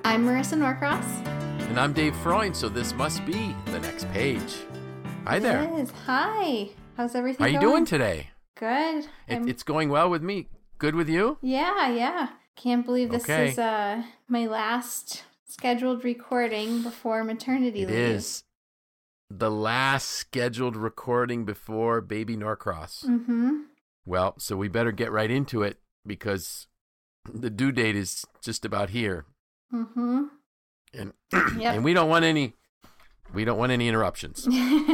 I'm Marissa Norcross. And I'm Dave Freund, so this must be the next page. Hi there. It is. Hi. How's everything going? How are you doing today? Good. It's going well with me. Good with you? Yeah. Can't believe this is my last scheduled recording before maternity leave. It is the last scheduled recording before baby Norcross. Mm-hmm. Well, so we better get right into it because the due date is just about here. Mm-hmm. And Yep. and we don't want any interruptions.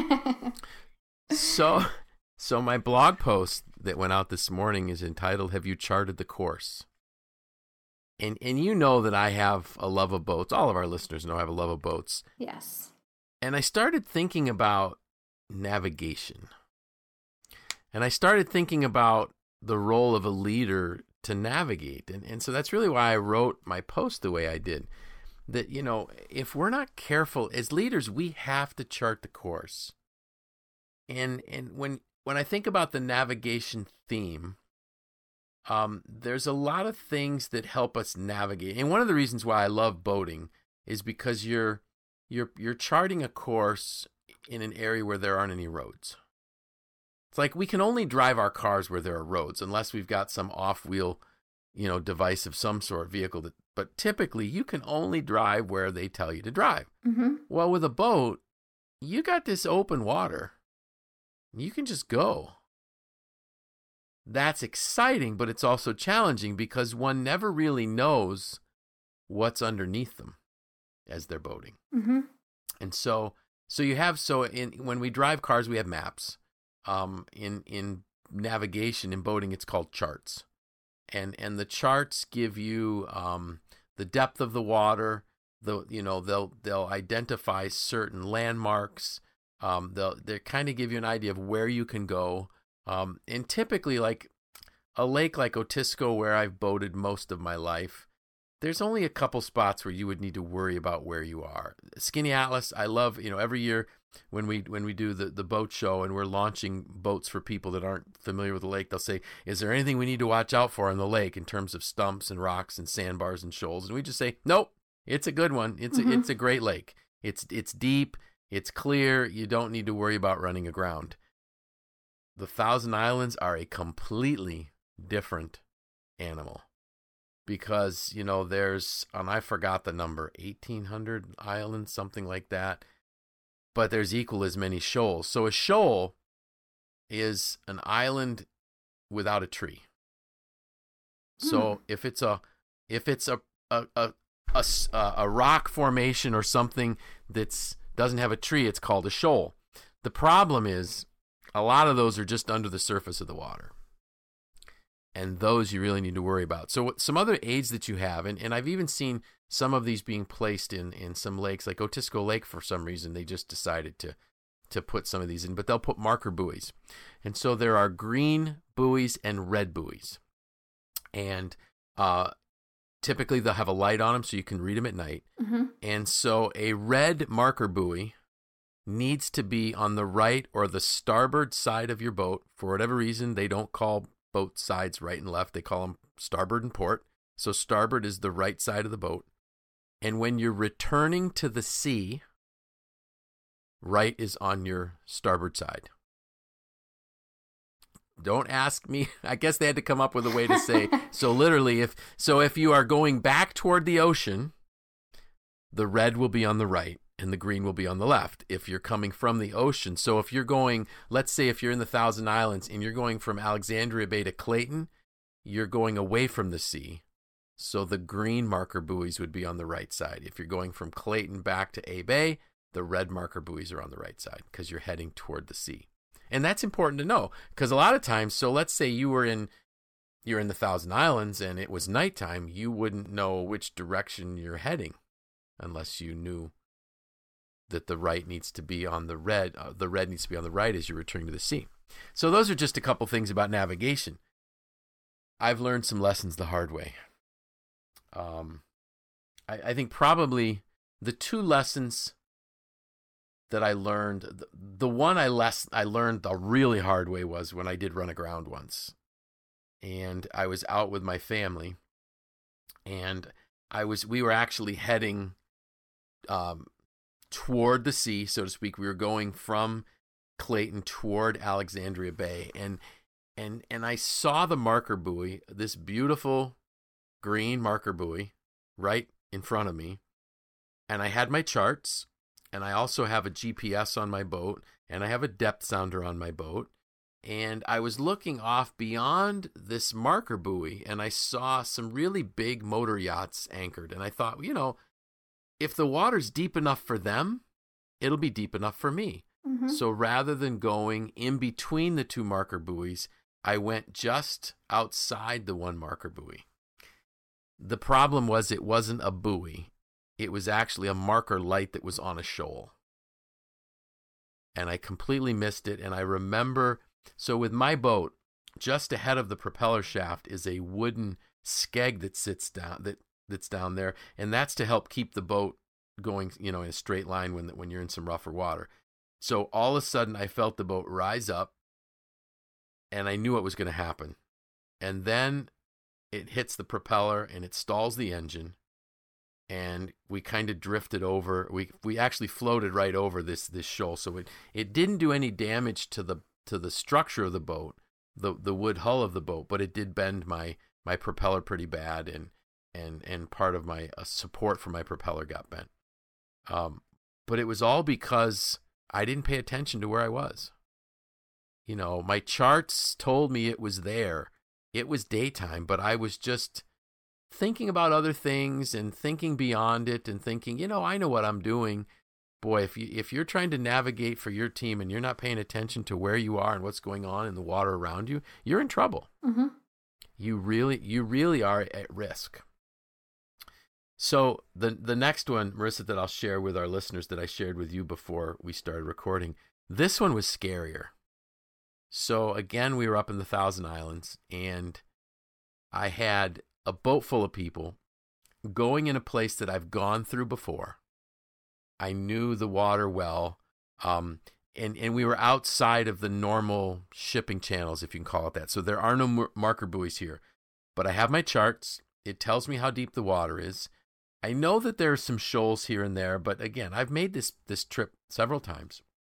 So my blog post that went out this morning is entitled, "Have You Charted the Course?" And you know that I have a love of boats. All of our listeners know I have a love of boats. Yes. And I started thinking about navigation. And I started thinking about the role of a leader to navigate. And so that's really why I wrote my post the way I did. That, you know, if we're not careful, as leaders, we have to chart the course. And when I think about the navigation theme, there's a lot of things that help us navigate. And one of the reasons why I love boating is because you're charting a course in an area where there aren't any roads. It's like we can only drive our cars where there are roads unless we've got some off-wheel, device of some sort, vehicle. But typically you can only drive where they tell you to drive. Mm-hmm. Well, with a boat, you got this open water. You can just go. That's exciting, but it's also challenging because one never really knows what's underneath them as they're boating. Mm-hmm. And when we drive cars, we have maps. In navigation, in boating, it's called charts. And the charts give you the depth of the water. They'll identify certain landmarks. They'll kind of give you an idea of where you can go. And typically, like a lake like Otisco, where I've boated most of my life, there's only a couple spots where you would need to worry about where you are. Skinny Atlas, I love, every year when we do the boat show and we're launching boats for people that aren't familiar with the lake, they'll say, is there anything we need to watch out for in the lake in terms of stumps and rocks and sandbars and shoals? And we just say, nope, it's a good one. It's a great lake. It's deep. It's clear. You don't need to worry about running aground. The Thousand Islands are a completely different animal because, there's, and I forgot the number, 1,800 islands, something like that, but there's equal as many shoals. So a shoal is an island without a tree. So if it's a rock formation or something doesn't have a tree, it's called a shoal. The problem is a lot of those are just under the surface of the water. And those you really need to worry about. So some other aids that you have, and I've even seen some of these being placed in some lakes, like Otisco Lake, for some reason, they just decided to put some of these in, but they'll put marker buoys. And so there are green buoys and red buoys. And typically they'll have a light on them so you can read them at night. Mm-hmm. And so a red marker buoy needs to be on the right or the starboard side of your boat. For whatever reason, they don't call both sides right and left. They call them starboard and port. So starboard is the right side of the boat. And when you're returning to the sea, right is on your starboard side. Don't ask me. I guess they had to come up with a way to say. So literally, if you are going back toward the ocean, the red will be on the right and the green will be on the left. If you're coming from the ocean, so if you're going, let's say if you're in the Thousand Islands and you're going from Alexandria Bay to Clayton, you're going away from the sea. So the green marker buoys would be on the right side. If you're going from Clayton back to A Bay, the red marker buoys are on the right side because you're heading toward the sea. And that's important to know because a lot of times, so let's say you're in the Thousand Islands and it was nighttime, you wouldn't know which direction you're heading unless you knew that the right needs to be on the red needs to be on the right as you're returning to the sea. So those are just a couple things about navigation. I've learned some lessons the hard way. I think probably the two lessons that I learned, the one I learned the really hard way was when I did run aground once. And I was out with my family, and we were actually heading toward the sea, so to speak. We were going from Clayton toward Alexandria Bay, and I saw the marker buoy, this beautiful green marker buoy, right in front of me. And I had my charts, and I also have a GPS on my boat, and I have a depth sounder on my boat. And I was looking off beyond this marker buoy, and I saw some really big motor yachts anchored. And I thought, if the water's deep enough for them, it'll be deep enough for me. Mm-hmm. So rather than going in between the two marker buoys, I went just outside the one marker buoy. The problem was it wasn't a buoy. It was actually a marker light that was on a shoal. And I completely missed it. And I remember, so with my boat, just ahead of the propeller shaft is a wooden skeg that sits down, that's down there. And that's to help keep the boat going, in a straight line when you're in some rougher water. So all of a sudden I felt the boat rise up, and I knew what was going to happen. And then it hits the propeller and it stalls the engine. And we kind of drifted over. We actually floated right over this shoal, so it didn't do any damage to the structure of the boat, the wood hull of the boat, but it did bend my propeller pretty bad, and part of my support for my propeller got bent. But it was all because I didn't pay attention to where I was. My charts told me it was there. It was daytime, but I was just thinking about other things and thinking beyond it and thinking, I know what I'm doing. Boy, if you're trying to navigate for your team and you're not paying attention to where you are and what's going on in the water around you, you're in trouble. Mm-hmm. You really are at risk. So the next one, Marissa, that I'll share with our listeners that I shared with you before we started recording, this one was scarier. So again, we were up in the Thousand Islands, and I had a boat full of people going in a place that I've gone through before. I knew the water well, and we were outside of the normal shipping channels, if you can call it that. So there are no marker buoys here, but I have my charts. It tells me how deep the water is. I know that there are some shoals here and there, but again, I've made this trip several times.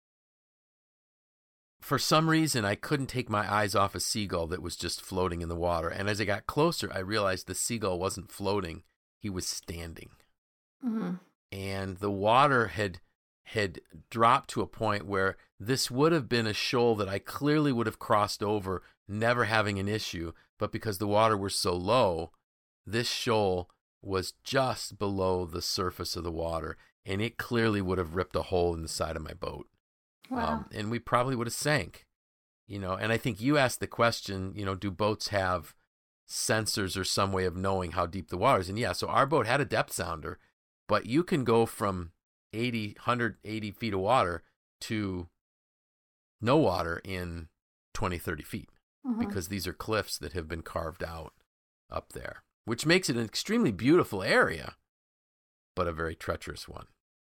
For some reason, I couldn't take my eyes off a seagull that was just floating in the water. And as I got closer, I realized the seagull wasn't floating. He was standing. Mm-hmm. And the water had dropped to a point where this would have been a shoal that I clearly would have crossed over, never having an issue. But because the water was so low, this shoal was just below the surface of the water. And it clearly would have ripped a hole in the side of my boat. Wow. And we probably would have sank, and I think you asked the question, do boats have sensors or some way of knowing how deep the water is? And yeah, so our boat had a depth sounder, but you can go from 180 feet of water to no water in 20, 30 feet, Mm-hmm. because these are cliffs that have been carved out up there, which makes it an extremely beautiful area, but a very treacherous one.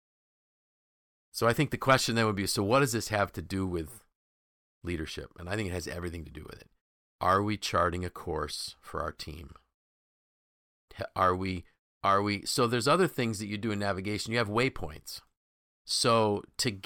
So I think the question then would be, so what does this have to do with leadership? And I think it has everything to do with it. Are we charting a course for our team? Are we? So there's other things that you do in navigation. You have waypoints. So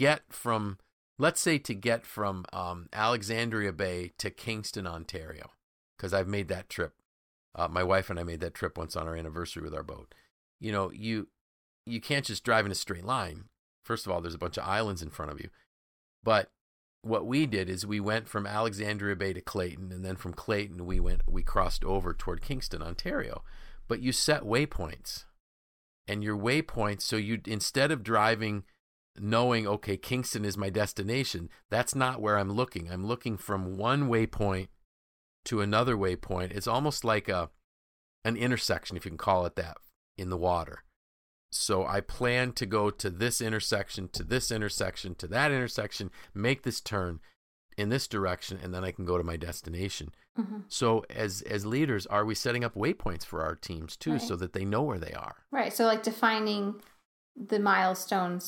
let's say to get from Alexandria Bay to Kingston, Ontario, because I've made that trip. My wife and I made that trip once on our anniversary with our boat. You can't just drive in a straight line. First of all, there's a bunch of islands in front of you. But what we did is we went from Alexandria Bay to Clayton, and then from Clayton we crossed over toward Kingston, Ontario. But you set waypoints. And your waypoints, so you, instead of driving knowing, okay, Kingston is my destination, that's not where I'm looking. I'm looking from one waypoint to another waypoint. It's almost like an intersection, if you can call it that, in the water. So I plan to go to this intersection, to this intersection, to that intersection, make this turn in this direction, and then I can go to my destination. Mm-hmm. So as leaders, are we setting up waypoints for our teams too, right. so that they know where they are? Right. So like defining the milestones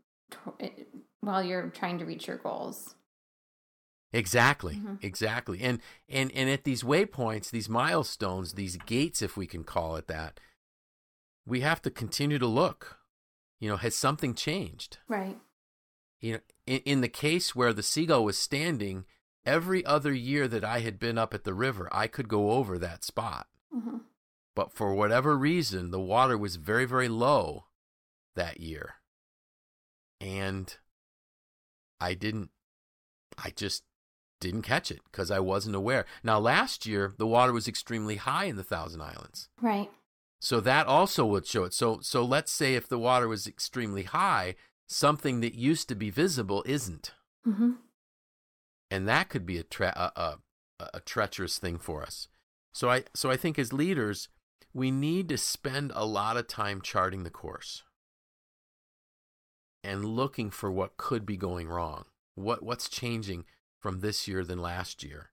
while you're trying to reach your goals. Exactly. Mm-hmm. Exactly. And at these waypoints, these milestones, these gates, if we can call it that, we have to continue to look. Has something changed? Right. In the case where the Seagull was standing, every other year that I had been up at the river, I could go over that spot. Mm-hmm. But for whatever reason, the water was very, very low that year. And I just didn't catch it because I wasn't aware. Now, last year, the water was extremely high in the Thousand Islands. Right. So that also would show it. So let's say if the water was extremely high, something that used to be visible isn't. Mm-hmm. And that could be a treacherous thing for us. So I think as leaders, we need to spend a lot of time charting the course and looking for what could be going wrong. What's changing from this year than last year?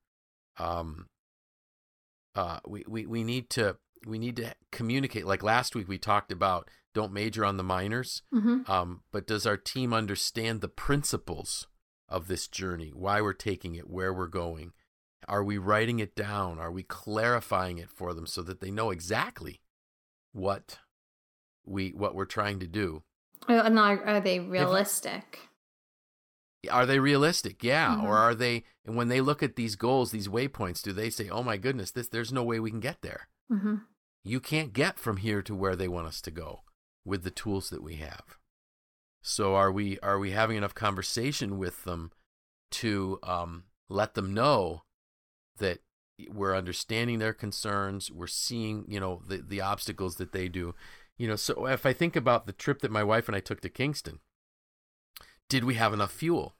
We need to communicate. Like last week, we talked about don't major on the minors. Mm-hmm. But does our team understand the principles of this journey? Why we're taking it, where we're going? Are we writing it down? Are we clarifying it for them so that they know exactly what we're trying to do? And are they realistic? Are they realistic? Yeah. Mm-hmm. Or are they, and when they look at these goals, these waypoints, do they say, oh my goodness, there's no way we can get there. Mm-hmm. You can't get from here to where they want us to go with the tools that we have. So are we having enough conversation with them to let them know that we're understanding their concerns, we're seeing, the obstacles that they do. So if I think about the trip that my wife and I took to Kingston, did we have enough fuel?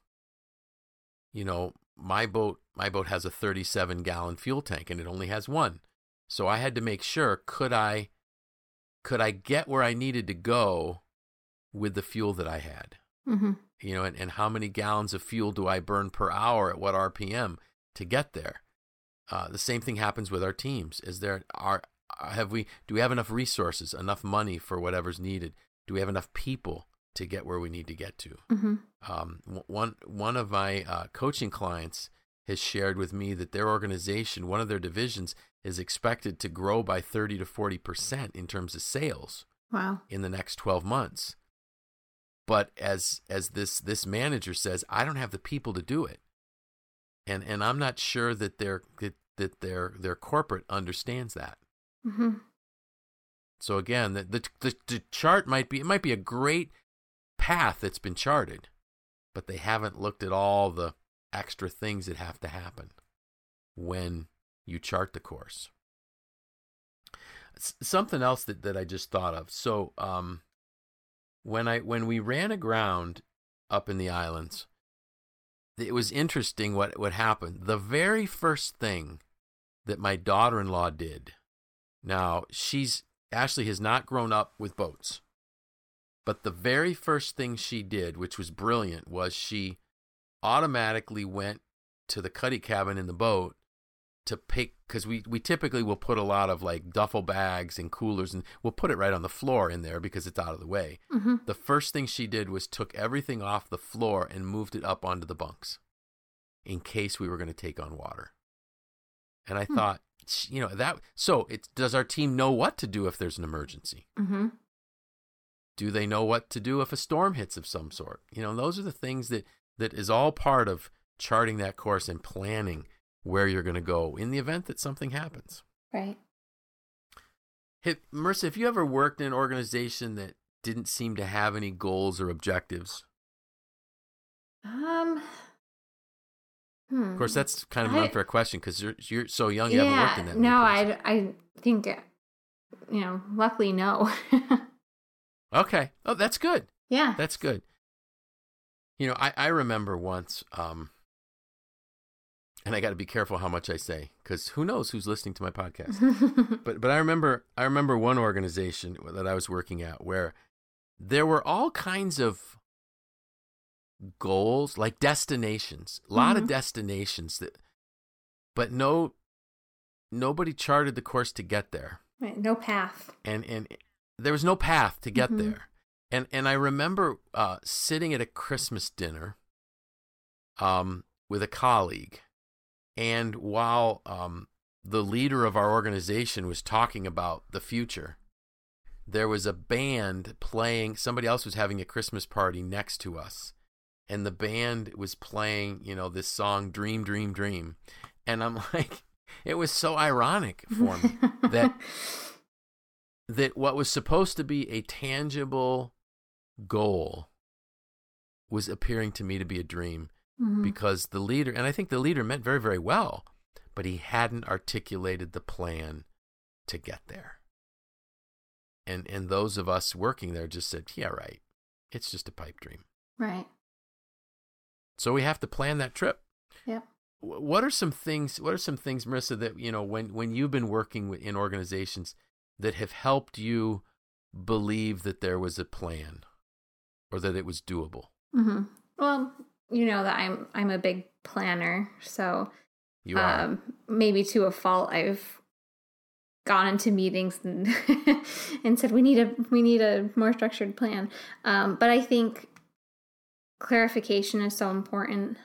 My boat has a 37-gallon fuel tank and it only has one. So I had to make sure, could I get where I needed to go with the fuel that I had? Mm-hmm. And how many gallons of fuel do I burn per hour at what RPM to get there? The same thing happens with our teams. Do we have enough resources, enough money for whatever's needed? Do we have enough people to get where we need to get to? Mm-hmm. One of my coaching clients has shared with me that their organization, one of their divisions, is expected to grow by 30 to 40% in terms of sales. Wow. In the next 12 months. But as this manager says, I don't have the people to do it. And I'm not sure that their corporate understands that. Mm-hmm. So again, the chart might be a great path that's been charted, but they haven't looked at all the extra things that have to happen when you chart the course. Something else that I just thought of. So when we ran aground up in the islands, it was interesting what happened. The very first thing that my daughter-in-law did. Now, Ashley has not grown up with boats. But the very first thing she did, which was brilliant, was she automatically went to the cuddy cabin in the boat to pick, because we typically will put a lot of like duffel bags and coolers, and we'll put it right on the floor in there because it's out of the way. Mm-hmm. The first thing she did was took everything off the floor and moved it up onto the bunks in case we were going to take on water. And I thought, does our team know what to do if there's an emergency? Mm-hmm. Do they know what to do if a storm hits of some sort? Those are the things that is all part of charting that course and planning where you're going to go in the event that something happens. Right. Hey, Marissa, have you ever worked in an organization that didn't seem to have any goals or objectives? Of course, that's kind of an unfair question because you're so young. You haven't worked in that. No, I think, luckily, no. Okay. Oh, that's good. Yeah. That's good. I remember once, and I got to be careful how much I say because who knows who's listening to my podcast. but I remember one organization that I was working at where there were all kinds of goals, like destinations, a lot of destinations but nobody charted the course to get there. Right, no path. And there was no path to get there. And I remember sitting at a Christmas dinner with a colleague, and while the leader of our organization was talking about the future, there was a band playing. Somebody else was having a Christmas party next to us, and the band was playing, this song "Dream, Dream, Dream," and I'm like, it was so ironic for me that what was supposed to be a tangible goal was appearing to me to be a dream, because the leader, and I think the leader meant very, very well, but he hadn't articulated the plan to get there. And those of us working there just said, yeah, right. It's just a pipe dream. Right. So we have to plan that trip. Yep. What are some things, Marissa, that, when you've been working in organizations that have helped you believe that there was a plan or that it was doable? Mm-hmm. Well, you know that I'm a big planner, so you are. Maybe to a fault, I've gone into meetings and and said we need a more structured plan. But I think clarification is so important.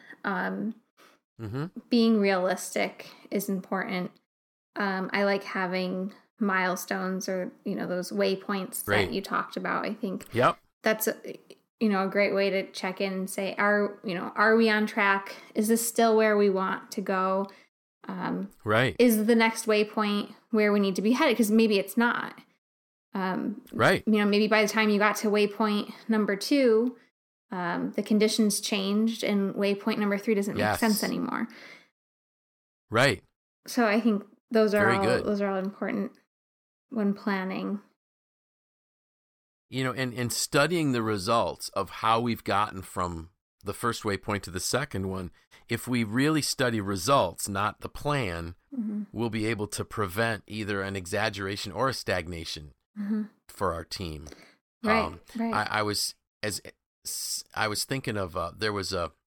Being realistic is important. I like having milestones or those waypoints that you talked about. I think that's a great way to check in and say, are we on track? Is this still where we want to go? Right. Is the next waypoint where we need to be headed? Because maybe it's not. Right. Maybe by the time you got to waypoint number 2, the conditions changed and waypoint number 3 doesn't make sense anymore. Right. So I think those are all important when planning. And studying the results of how we've gotten from the first waypoint to the second one, if we really study results, not the plan, we'll be able to prevent either an exaggeration or a stagnation for our team. Right. I was thinking of there was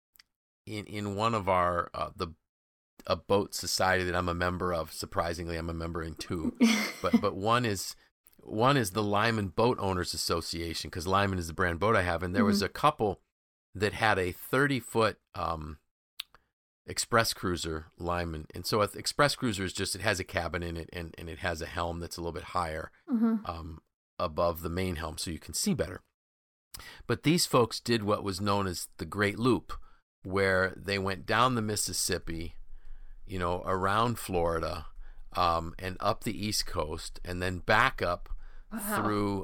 in one of our a boat society that I'm a member of. Surprisingly, I'm a member in 2, but one is the Lyman Boat Owners Association, because Lyman is the brand boat I have, and there was a couple that had a 30-foot express cruiser Lyman, and so an express cruiser is just, it has a cabin in it, and it has a helm that's a little bit higher above the main helm, so you can see better. But these folks did what was known as the Great Loop, where they went down the Mississippi, around Florida, and up the East Coast, and then back up through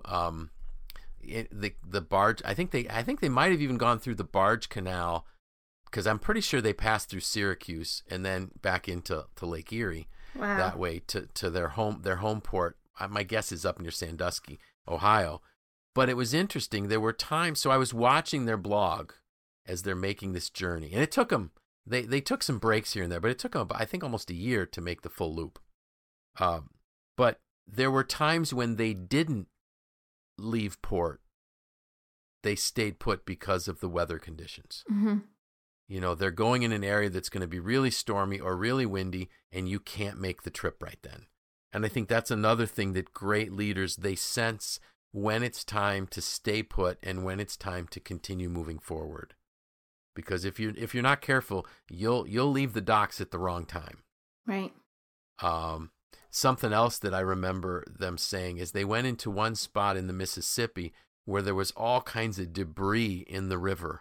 the barge. I think they might have even gone through the barge canal, because I'm pretty sure they passed through Syracuse and then back into Lake Erie that way to their home port. My guess is up near Sandusky, Ohio. But it was interesting. There were times, so I was watching their blog as they're making this journey, and it took them. They took some breaks here and there, but it took them, I think, almost a year to make the full loop. But there were times when they didn't leave port. They stayed put because of the weather conditions. They're going in an area that's going to be really stormy or really windy, and you can't make the trip right then. And I think that's another thing that great leaders, they sense when it's time to stay put and when it's time to continue moving forward. Because if you're not careful, you'll leave the docks at the wrong time. Right. Something else that I remember them saying is they went into one spot in the Mississippi where there was all kinds of debris in the river.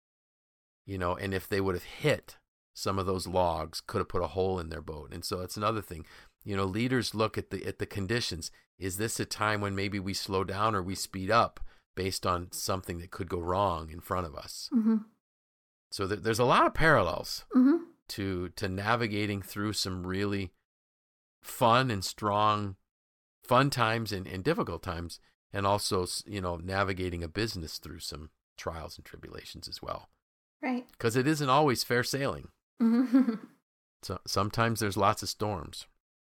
And if they would have hit some of those logs, could have put a hole in their boat. And so it's another thing. Leaders look at the conditions. Is this a time when maybe we slow down or we speed up based on something that could go wrong in front of us? So there's a lot of parallels to navigating through some really fun and strong, fun times and difficult times, and also navigating a business through some trials and tribulations as well. Right. Because it isn't always fair sailing. So sometimes there's lots of storms.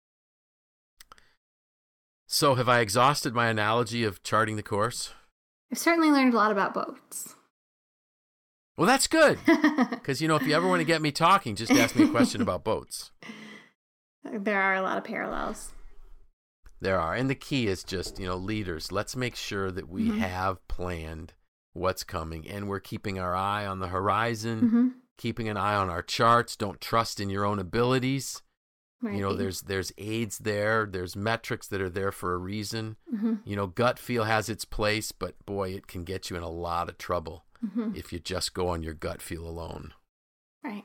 So have I exhausted my analogy of charting the course? I've certainly learned a lot about boats. Well, that's good. Because, if you ever want to get me talking, just ask me a question about boats. There are a lot of parallels. There are. And the key is just, leaders, let's make sure that we have planned what's coming, and we're keeping our eye on the horizon, keeping an eye on our charts. Don't trust in your own abilities. There's aids there. There's metrics that are there for a reason. Gut feel has its place, but boy, it can get you in a lot of trouble if you just go on your gut feel alone. Right.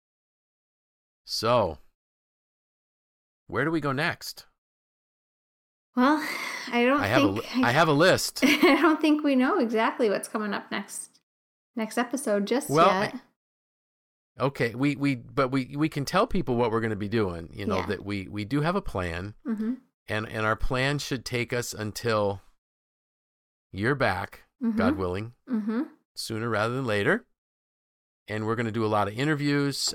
So, where do we go next? Well, I have a list. I don't think we know exactly what's coming up next episode just yet. Okay, we can tell people what we're going to be doing. That we do have a plan, and our plan should take us until you're back, God willing, sooner rather than later. And we're going to do a lot of interviews.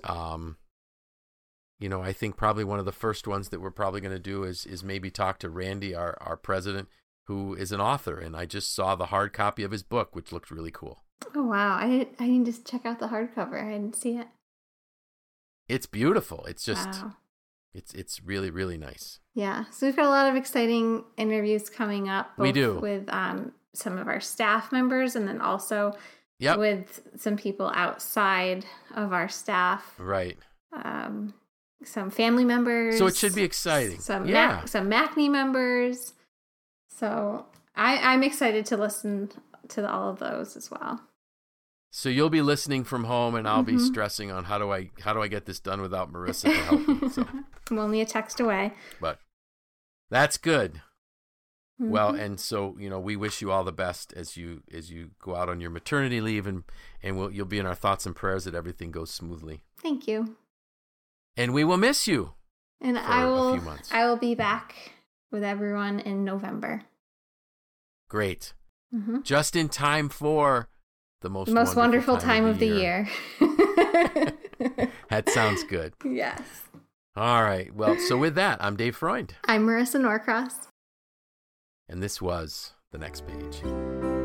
I think probably one of the first ones that we're probably going to do is maybe talk to Randy, our president, who is an author, and I just saw the hard copy of his book, which looked really cool. Oh wow! I need to check out the hardcover. I didn't see it. It's beautiful. It's just, it's really, really nice. Yeah. So we've got a lot of exciting interviews coming up. We do with some of our staff members, and then also with some people outside of our staff. Right. Some family members. So it should be exciting. Some MACNY members. So I'm excited to listen to all of those as well. So you'll be listening from home, and I'll be stressing on how do I get this done without Marissa to help me. So I'm only a text away. But that's good. Well, and so we wish you all the best as you go out on your maternity leave, and you'll be in our thoughts and prayers that everything goes smoothly. Thank you. And we will miss you. And for a few months. I will be back with everyone in November. Great. Just in time for the most wonderful time of the year. That sounds good. Yes. All right. Well, so with that, I'm Dave Freund. I'm Marissa Norcross. And this was The Next Page.